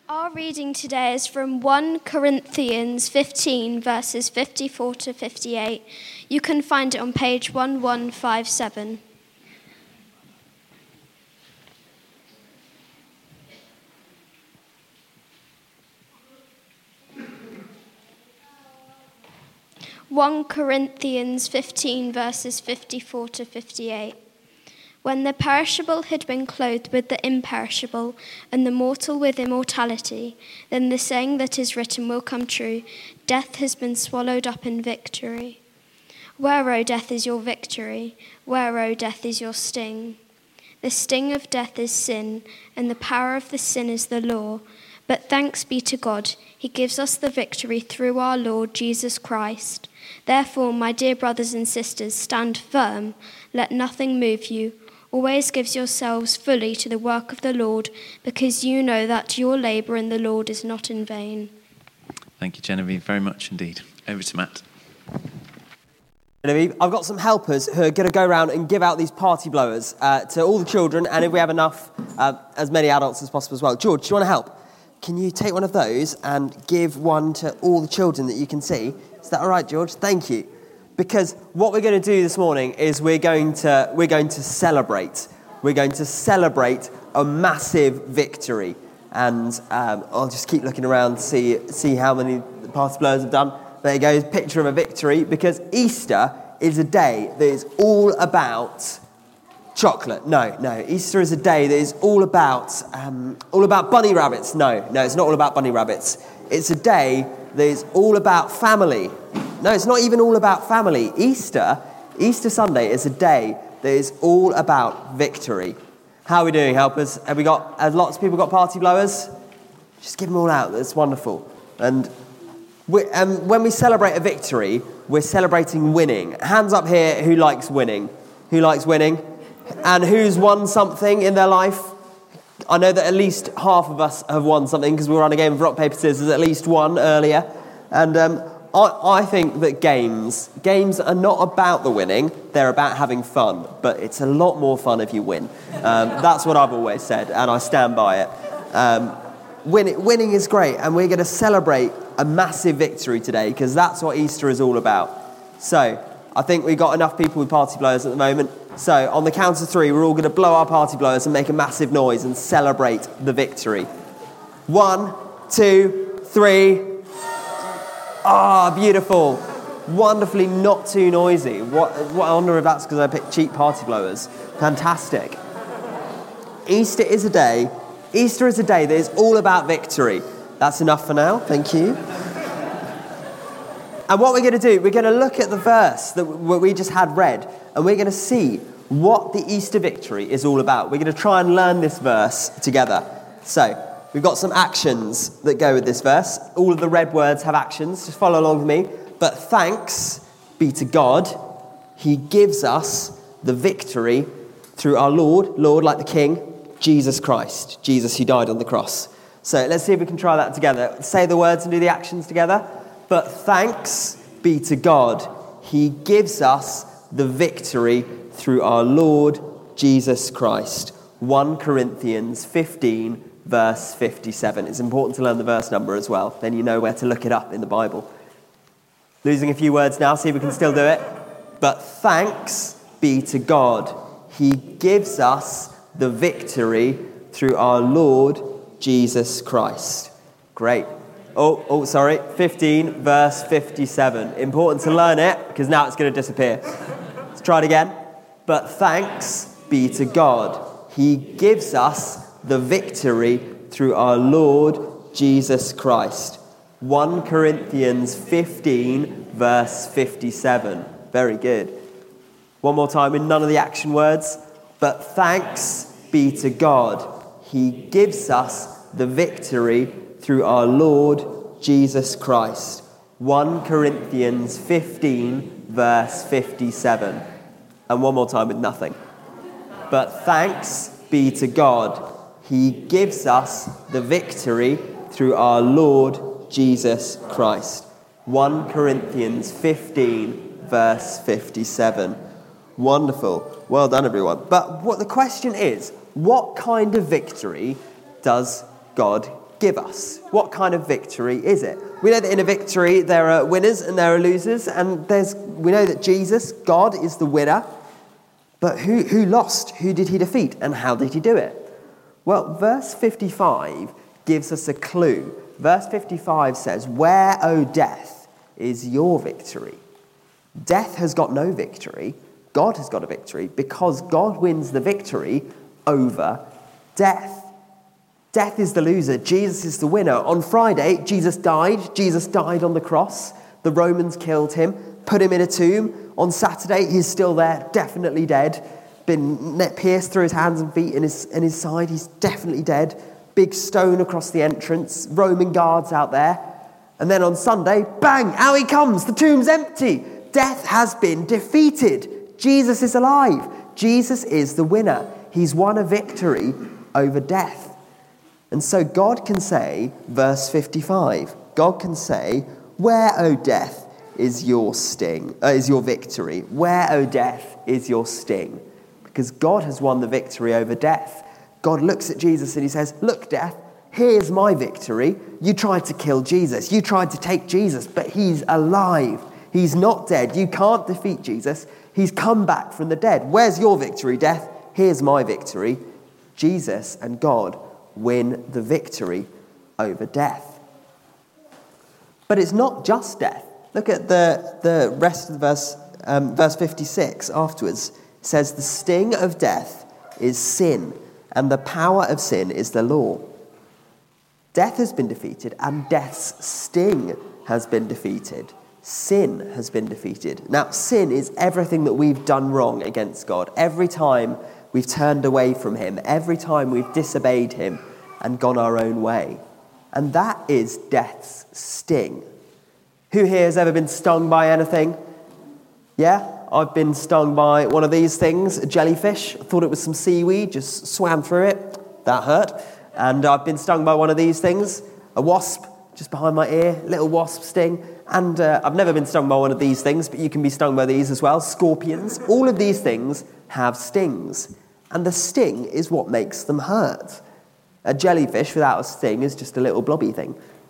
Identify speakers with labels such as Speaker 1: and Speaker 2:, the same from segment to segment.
Speaker 1: Our reading today is from 1 Corinthians 15, verses 54 to 58. You can find it on page 1157. (1 Corinthians 15, verses 54 to 58). When the perishable had been clothed with the imperishable, and the mortal with immortality, then the saying that is written will come true: death has been swallowed up in victory. Where, O death, is your victory? Where, O death, is your sting? The sting of death is sin, and the power of the sin is the law. But thanks be to God, he gives us the victory through our Lord Jesus Christ. Therefore, my dear brothers and sisters, stand firm. Let nothing move you. Always give yourselves fully to the work of the Lord, because you know that your labour in the Lord is not in vain.
Speaker 2: Thank you, Genevieve, very much indeed. Over to Matt.
Speaker 3: Genevieve, I've got some helpers who are going to go around and give out these party blowers to all the children, and if we have enough, as many adults as possible as well. George, do you want to help? Can you take one of those and give one to all the children that you can see? Is that all right, George? Thank you. Because what we're going to do this morning is we're going to celebrate. We're going to celebrate a massive victory. And I'll just keep looking around to see how many the party blowers have done. There you go, picture of a victory. Because Easter is a day that is all about chocolate. No. Easter is a day that is all about bunny rabbits. No, it's not all about bunny rabbits. It's a day that is all about family. No, it's not even all about family. Easter Sunday is a day that is all about victory. How are we doing, helpers? Have lots of people got party blowers? Just give them all out. That's wonderful. And when we celebrate a victory, we're celebrating winning. Hands up here, who likes winning? Who likes winning? And who's won something in their life? I know that at least half of us have won something because we were on a game of rock, paper, scissors, at least one earlier. And I think that games are not about the winning, they're about having fun. But it's a lot more fun if you win. That's what I've always said, and I stand by it. Winning is great, and we're going to celebrate a massive victory today because that's what Easter is all about. So I think we've got enough people with party blowers at the moment. So on the count of three, we're all going to blow our party blowers and make a massive noise and celebrate the victory. 1, 2, 3. Ah, beautiful. Wonderfully not too noisy. I wonder if that's because I picked cheap party blowers. Fantastic. Easter is a day that is all about victory. That's enough for now. Thank you. And what we're going to do, we're going to look at the verse that we just had read, and we're going to see what the Easter victory is all about. We're going to try and learn this verse together. So, we've got some actions that go with this verse. All of the red words have actions. Just follow along with me. But thanks be to God, he gives us the victory through our Lord like the King, Jesus Christ. Jesus who died on the cross. So let's see if we can try that together. Say the words and do the actions together. But thanks be to God, he gives us the victory through our Lord Jesus Christ. 1 Corinthians 15, verse 57. It's important to learn the verse number as well. Then you know where to look it up in the Bible. Losing a few words now, see if we can still do it. But thanks be to God, he gives us the victory through our Lord Jesus Christ. Great. 15, verse 57. Important to learn it, because now it's going to disappear. Let's try it again. But thanks be to God, he gives us the victory through our Lord Jesus Christ. 1 Corinthians 15, verse 57. Very good. One more time in none of the action words. But thanks be to God, he gives us the victory through our Lord Jesus Christ. 1 Corinthians 15, verse 57. And one more time with nothing. But thanks be to God, he gives us the victory through our Lord Jesus Christ. 1 Corinthians 15, verse 57. Wonderful. Well done, everyone. But what the question is, what kind of victory does God give us? What kind of victory is it? We know that in a victory there are winners and there are losers, and we know that Jesus, God, is the winner. But who lost? Who did he defeat? And how did he do it? Well, verse 55 gives us a clue. Verse 55 says, "Where, O death, is your victory?" Death has got no victory. God has got a victory because God wins the victory over death. Death is the loser. Jesus is the winner. On Friday, Jesus died. Jesus died on the cross. The Romans killed him, put him in a tomb. On Saturday, he's still there, definitely dead. Been pierced through his hands and feet in his side. He's definitely dead. Big stone across the entrance. Roman guards out there. And then on Sunday, bang, out he comes. The tomb's empty. Death has been defeated. Jesus is alive. Jesus is the winner. He's won a victory over death. And so God can say, verse 55, God can say, "Where, O death, is your victory? Where, O death, is your sting?" Because God has won the victory over death. God looks at Jesus and he says, "Look, death, here's my victory. You tried to kill Jesus. You tried to take Jesus, but he's alive. He's not dead. You can't defeat Jesus. He's come back from the dead. Where's your victory, death? Here's my victory." Jesus and God win the victory over death. But it's not just death. Look at the rest of the verse, verse 56 afterwards. It says, "The sting of death is sin, and the power of sin is the law." Death has been defeated, and death's sting has been defeated. Sin has been defeated. Now, sin is everything that we've done wrong against God. Every time we've turned away from him, every time we've disobeyed him and gone our own way. And that is death's sting. Who here has ever been stung by anything? Yeah, I've been stung by one of these things, a jellyfish. I thought it was some seaweed, just swam through it. That hurt. And I've been stung by one of these things, a wasp just behind my ear, little wasp sting. And I've never been stung by one of these things, but you can be stung by these as well. Scorpions. All of these things have stings. And the sting is what makes them hurt. A jellyfish without a sting is just a little blobby thing.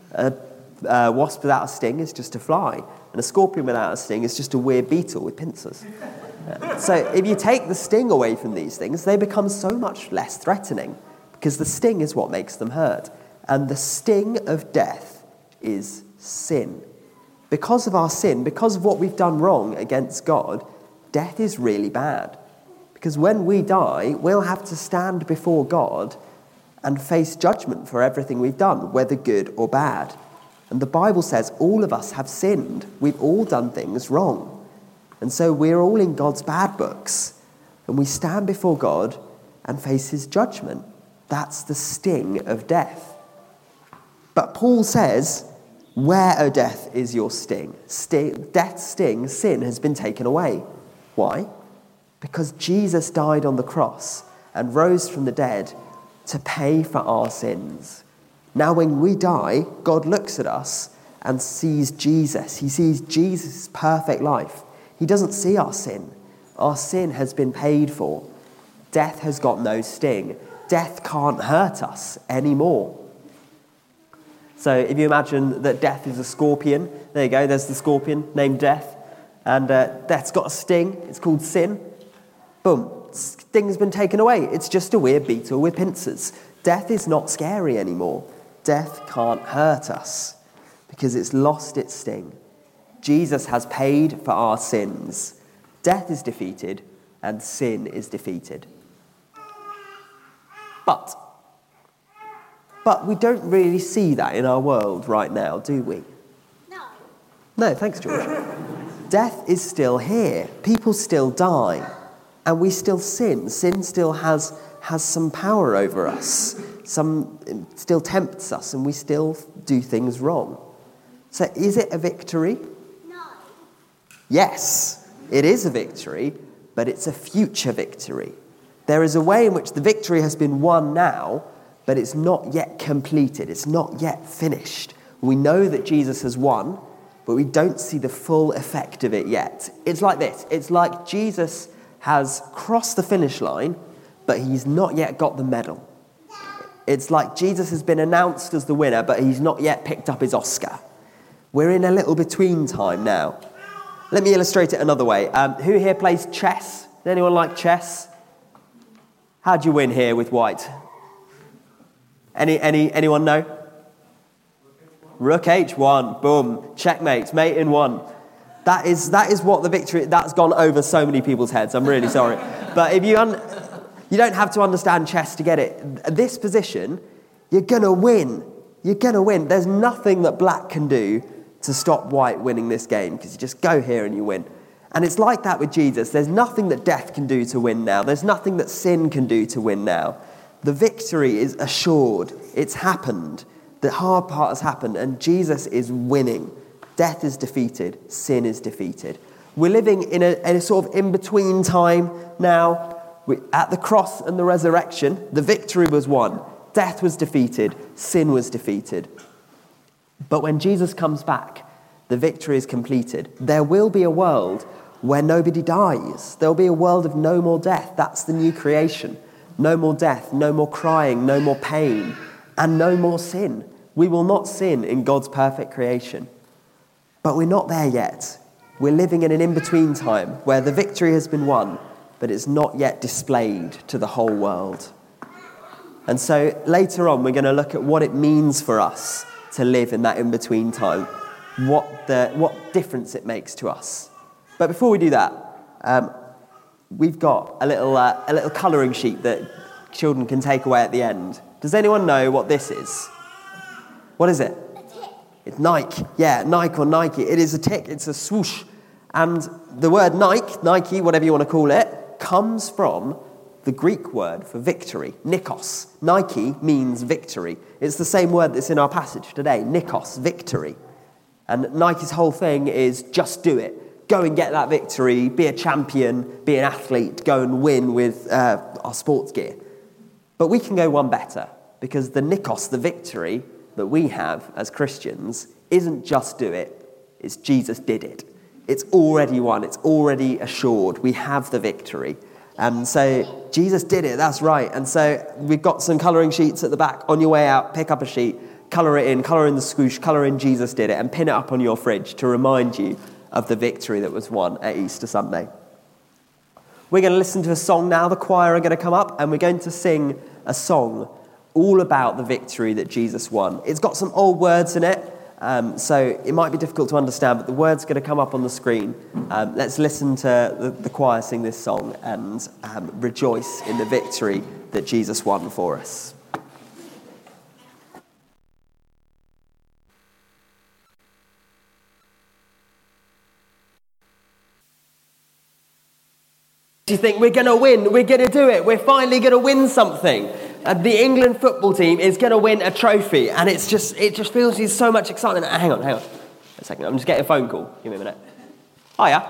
Speaker 3: A wasp without a sting is just a fly. And a scorpion without a sting is just a weird beetle with pincers. So if you take the sting away from these things, they become so much less threatening because the sting is what makes them hurt. And the sting of death is sin. Because of our sin, because of what we've done wrong against God, death is really bad. Because when we die, we'll have to stand before God and face judgment for everything we've done, whether good or bad. And the Bible says all of us have sinned. We've all done things wrong. And so we're all in God's bad books. And we stand before God and face his judgment. That's the sting of death. But Paul says, "Where, O death, is your sting?" Death's sting, sin, has been taken away. Why? Because Jesus died on the cross and rose from the dead to pay for our sins. Now when we die, God looks at us and sees Jesus. He sees Jesus' perfect life. He doesn't see our sin. Our sin has been paid for. Death has got no sting. Death can't hurt us anymore. So if you imagine that death is a scorpion, there you go, there's the scorpion named Death. And death's got a sting, it's called sin. Boom, sting's been taken away. It's just a weird beetle with pincers. Death is not scary anymore. Death can't hurt us because it's lost its sting. Jesus has paid for our sins. Death is defeated and sin is defeated. But we don't really see that in our world right now, do we? No, thanks, George. Death is still here. People still die. And we still sin. Sin still has some power over us. Some still tempts us and we still do things wrong. So is it a victory? No. Yes, it is a victory, but it's a future victory. There is a way in which the victory has been won now, but it's not yet completed. It's not yet finished. We know that Jesus has won, but we don't see the full effect of it yet. It's like this. It's like Jesus has crossed the finish line, but he's not yet got the medal. It's like Jesus has been announced as the winner, but he's not yet picked up his Oscar. We're in a little between time now. Let me illustrate it another way. Who here plays chess? Does anyone like chess? How'd you win here with white? Anyone know? Rook H1, boom, checkmate, mate in one. That is what the victory, that's gone over so many people's heads, I'm really sorry. But if you don't have to understand chess to get it. This position, you're going to win. You're going to win. There's nothing that black can do to stop white winning this game, because you just go here and you win. And it's like that with Jesus. There's nothing that death can do to win now. There's nothing that sin can do to win now. The victory is assured. It's happened. The hard part has happened, and Jesus is winning. Death is defeated. Sin is defeated. We're living in a sort of in-between time now. At the cross and the resurrection, the victory was won. Death was defeated. Sin was defeated. But when Jesus comes back, the victory is completed. There will be a world where nobody dies. There will be a world of no more death. That's the new creation. No more death, no more crying, no more pain, and no more sin. We will not sin in God's perfect creation. But we're not there yet. We're living in an in-between time where the victory has been won, but it's not yet displayed to the whole world. And so later on, we're going to look at what it means for us to live in that in-between time, what difference it makes to us. But before we do that, we've got a little colouring sheet that children can take away at the end. Does anyone know what this is? What is it?
Speaker 1: A tick.
Speaker 3: It's Nike. Yeah, Nike or Nike. It is a tick. It's a swoosh. And the word Nike, whatever you want to call it, comes from the Greek word for victory, Nikos. Nike means victory. It's the same word that's in our passage today, Nikos, victory. And Nike's whole thing is just do it. Go and get that victory, be a champion, be an athlete, go and win with our sports gear. But we can go one better, because the Nikos, the victory that we have as Christians, isn't just do it, it's Jesus did it. It's already won, it's already assured. We have the victory. And so Jesus did it, that's right. And so we've got some colouring sheets at the back. On your way out, pick up a sheet, colour it in, colour in the swoosh, colour in Jesus did it, and pin it up on your fridge to remind you of the victory that was won at Easter Sunday. We're going to listen to a song now. The choir are going to come up, and we're going to sing a song all about the victory that Jesus won. It's got some old words in it, so it might be difficult to understand, but the words are going to come up on the screen. Let's listen to the choir sing this song and rejoice in the victory that Jesus won for us. You think we're going to win, we're going to do it, we're finally going to win something. The England football team is going to win a trophy, and it just feels there's so much excitement. Hang on a second, I'm just getting a phone call. Give me a minute. Hiya.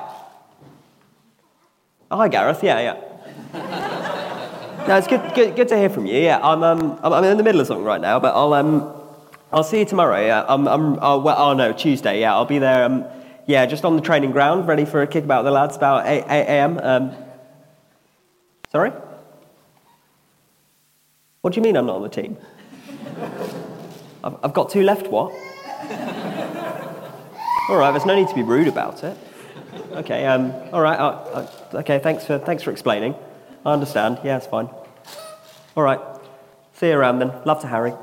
Speaker 3: Oh, hi, Gareth. Yeah. No, it's good to hear from you. Yeah, I'm in the middle of something right now, but I'll see you tomorrow. Yeah, Tuesday. Yeah, I'll be there. Just on the training ground, ready for a kickabout with the lads about 8 a.m. Sorry? What do you mean I'm not on the team? I've got two left, what? All right, there's no need to be rude about it. Okay, all right, okay, thanks for explaining. I understand, yeah, it's fine. All right, see you around then. Love to Harry.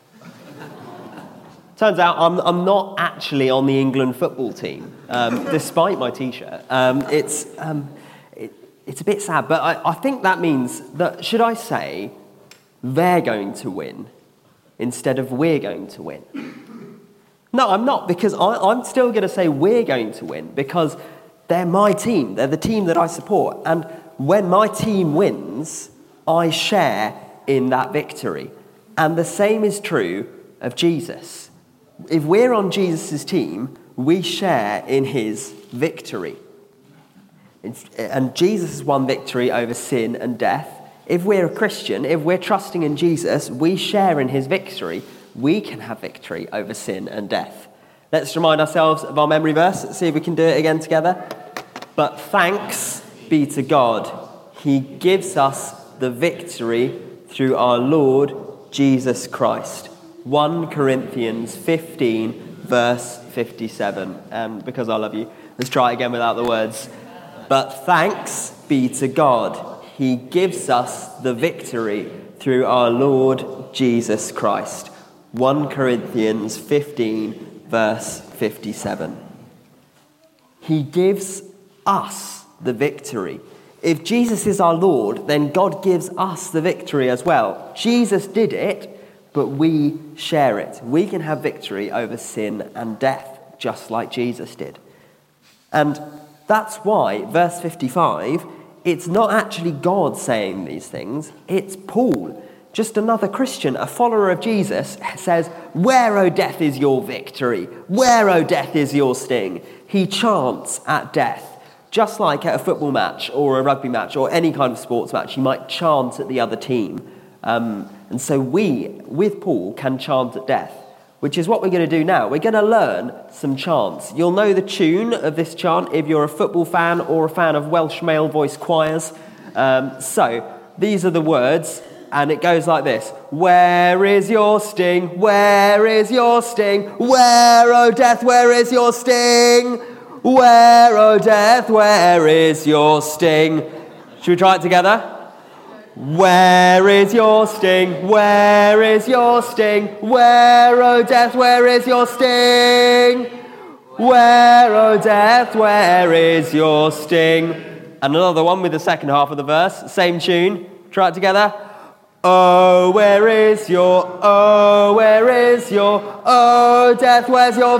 Speaker 3: Turns out I'm not actually on the England football team, despite my T-shirt. It's a bit sad, but I think that means that, should I say, they're going to win instead of we're going to win? No, I'm not, because I'm still going to say we're going to win, because they're my team. They're the team that I support. And when my team wins, I share in that victory. And the same is true of Jesus. If we're on Jesus' team, we share in his victory. And Jesus has won victory over sin and death. If we're a Christian, if we're trusting in Jesus, we share in his victory. We can have victory over sin and death. Let's remind ourselves of our memory verse. Let's see if we can do it again together. But thanks be to God. He gives us the victory through our Lord Jesus Christ. 1 Corinthians 15, verse 57. And because I love you, let's try it again without the words. But thanks be to God, he gives us the victory through our Lord Jesus Christ. 1 Corinthians 15, verse 57. He gives us the victory. If Jesus is our Lord, then God gives us the victory as well. Jesus did it, but we share it. We can have victory over sin and death, just like Jesus did. And that's why, verse 55, it's not actually God saying these things, it's Paul. Just another Christian, a follower of Jesus, says, "Where, O death, is your victory? Where, O death, is your sting?" He chants at death, just like at a football match or a rugby match or any kind of sports match. You might chant at the other team. And so we, with Paul, can chant at death, which is what we're going to do now. We're going to learn some chants. You'll know the tune of this chant if you're a football fan or a fan of Welsh male voice choirs. So these are the words. And it goes like this. Where is your sting? Where is your sting? Where, O death, where is your sting? Where, O death, where is your sting? Should we try it together? Where is your sting? Where is your sting? Where, O death, where is your sting? Where, O death, where is your sting? And another one with the second half of the verse. Same tune. Try it together. Oh, where is your, oh, death, where's your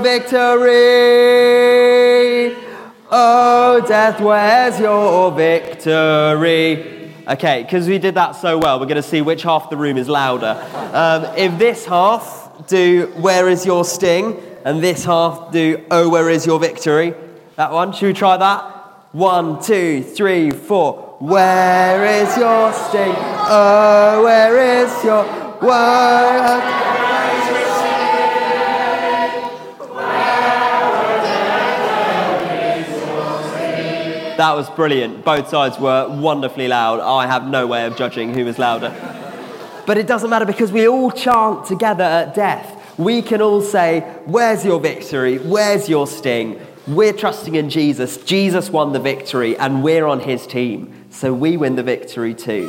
Speaker 3: victory? Oh, death, where's your victory? Okay, because we did that so well, we're going to see which half of the room is louder. If this half do, where is your sting? And this half do, oh, where is your victory? That one, should we try that? 1, 2, 3, 4. Where is your sting? Oh, where is your word? That was brilliant. Both sides were wonderfully loud. I have no way of judging who was louder. But it doesn't matter because we all chant together at death. We can all say, where's your victory? Where's your sting? We're trusting in Jesus. Jesus won the victory and we're on his team. So we win the victory too.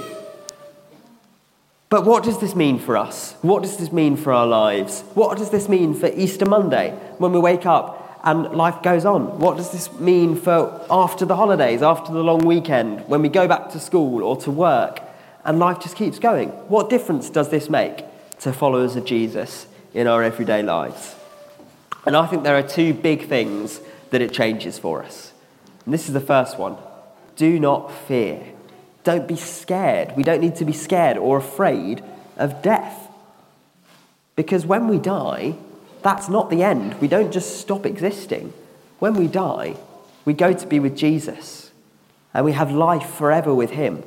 Speaker 3: But what does this mean for us? What does this mean for our lives? What does this mean for Easter Monday when we wake up and life goes on? What does this mean for after the holidays, after the long weekend, when we go back to school or to work and life just keeps going? What difference does this make to followers of Jesus in our everyday lives? And I think there are two big things that it changes for us. And this is the first one. Do not fear. Don't be scared. We don't need to be scared or afraid of death. Because when we die, that's not the end. We don't just stop existing. When we die, we go to be with Jesus. And we have life forever with him.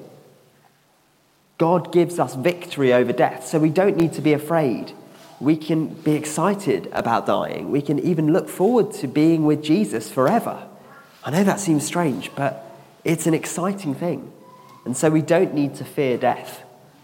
Speaker 3: God gives us victory over death, so we don't need to be afraid. We can be excited about dying. We can even look forward to being with Jesus forever. I know that seems strange, but it's an exciting thing. And so we don't need to fear death.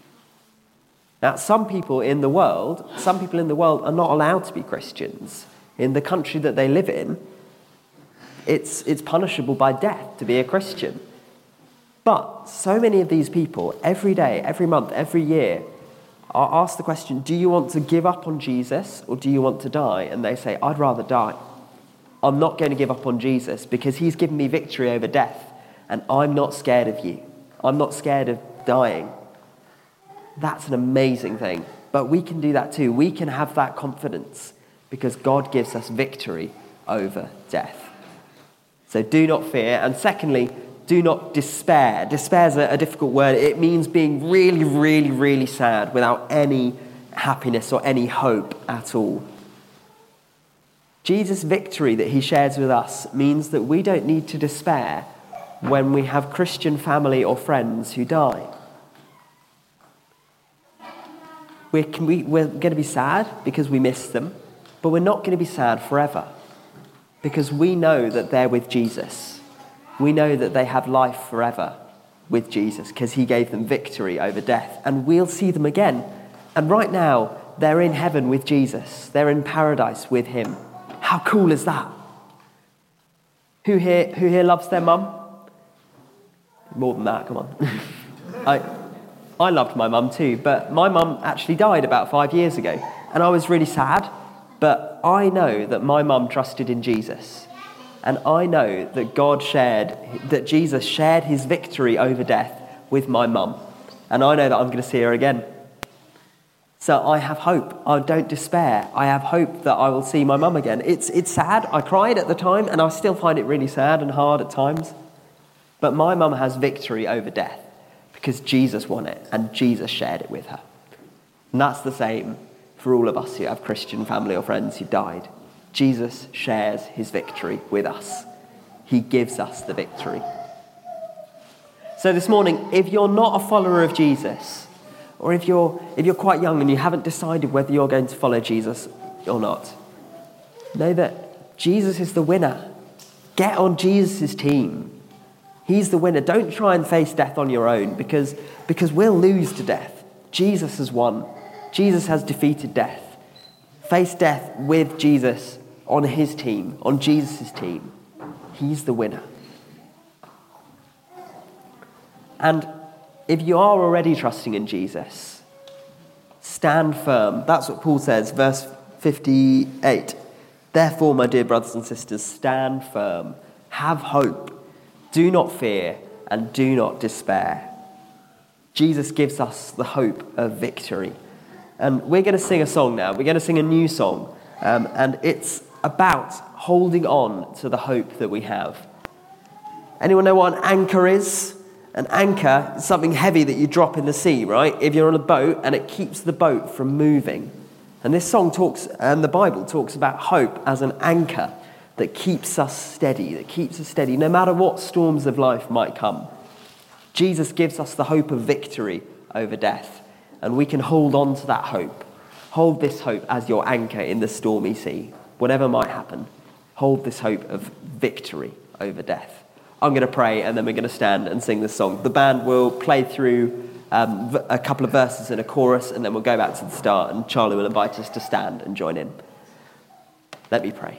Speaker 3: Now, some people in the world are not allowed to be Christians. In the country that they live in, it's punishable by death to be a Christian. But so many of these people, every day, every month, every year, are asked the question, do you want to give up on Jesus or do you want to die? And they say, I'd rather die. I'm not going to give up on Jesus because he's given me victory over death. And I'm not scared of you. I'm not scared of dying. That's an amazing thing. But we can do that too. We can have that confidence because God gives us victory over death. So do not fear. And secondly, do not despair. Despair is a difficult word. It means being really, really, really sad without any happiness or any hope at all. Jesus' victory that he shares with us means that we don't need to despair when we have Christian family or friends who die. We're going to be sad because we miss them, but we're not going to be sad forever because we know that they're with Jesus. We know that they have life forever with Jesus because he gave them victory over death, and we'll see them again And right now, they're in heaven with Jesus. They're in paradise with him. How cool is that? Who here loves their mum? More than that, come on. I loved my mum too, but my mum actually died about 5 years ago, and I was really sad, but I know that my mum trusted in Jesus, and I know that Jesus shared his victory over death with my mum, and I know that I'm going to see her again. So I have hope. I don't despair. I have hope that I will see my mum again. It's sad. I cried at the time, and I still find it really sad and hard at times, but my mum has victory over death, because Jesus won it and Jesus shared it with her. And that's the same for all of us who have Christian family or friends who died. Jesus shares his victory with us. He gives us the victory. So this morning, if you're not a follower of Jesus, or if you're quite young and you haven't decided whether you're going to follow Jesus or not, know that Jesus is the winner. Get on Jesus' team. He's the winner. Don't try and face death on your own because we'll lose to death. Jesus has won. Jesus has defeated death. Face death with Jesus on his team, on Jesus' team. He's the winner. And if you are already trusting in Jesus, stand firm. That's what Paul says, verse 58. Therefore, my dear brothers and sisters, stand firm. Have hope. Do not fear and do not despair. Jesus gives us the hope of victory. And we're going to sing a song now. We're going to sing a new song. And it's about holding on to the hope that we have. Anyone know what an anchor is? An anchor is something heavy that you drop in the sea, right? If you're on a boat, and it keeps the boat from moving. And this song talks, and the Bible talks about hope as an anchor that keeps us steady, no matter what storms of life might come. Jesus gives us the hope of victory over death, and we can hold on to that hope. Hold this hope as your anchor in the stormy sea. Whatever might happen, hold this hope of victory over death. I'm going to pray, and then we're going to stand and sing this song. The band will play through a couple of verses and a chorus, and then we'll go back to the start, and Charlie will invite us to stand and join in. Let me pray.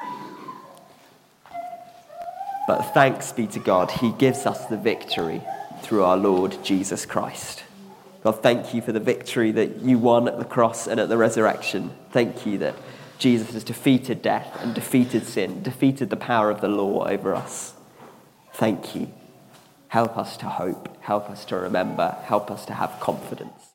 Speaker 3: But thanks be to God, he gives us the victory through our Lord Jesus Christ. God, thank you for the victory that you won at the cross and at the resurrection. Thank you that Jesus has defeated death and defeated sin, defeated the power of the law over us. Thank you. Help us to hope, help us to remember, help us to have confidence.